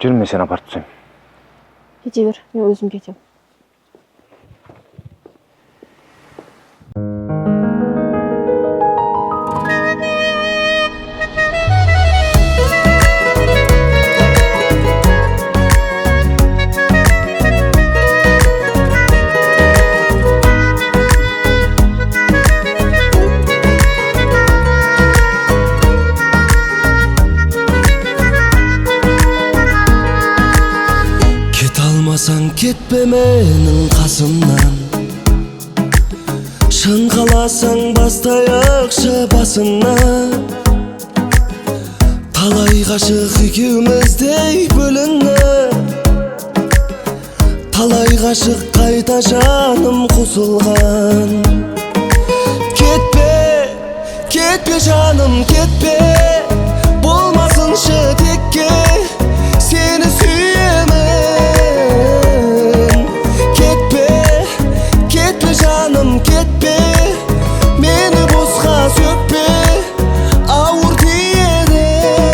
Жүр, мен сені апарып түсем. Кете бер, мен өзім кетем. Кетпе менің қасымнан, шын қаласаң бастайықшы басыңнан. Талай ғашық екеуміздей бөлініп, талай ғашық қайта жаным қосылған. Кетпе, кетпе жаным, кетпе, болмасыншы текке, сені сүйемін. Жаным кетпе, мені босқа сөкпе, ауыр тиеді.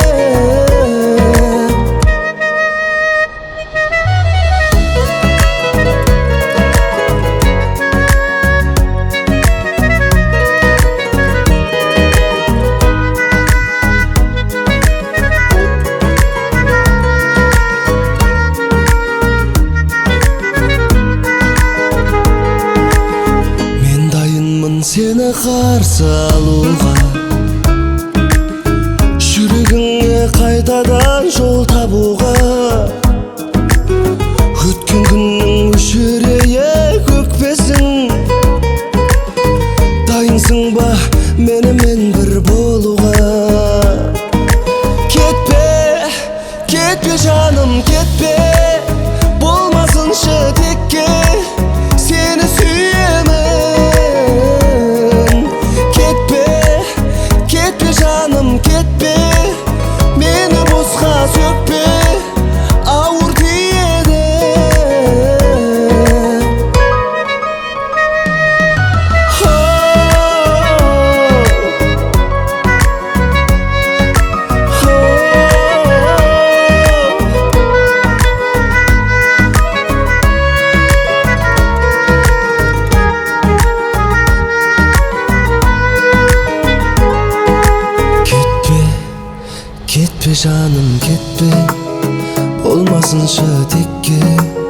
Сені қарсы алуға, жүрегіңе қайтадан жол табуға. Өткен күннің өшірейік өкпесін, дайынсың ба менімен бір болуға? Кетпе, кетпе жаным, кетпе, болмасыншы текке, сені сүйемін. Жаным кетпе, мені босқа сөкпе, ауыр тиеді. Кетпе жаным, кетпе, болмасыншы текке,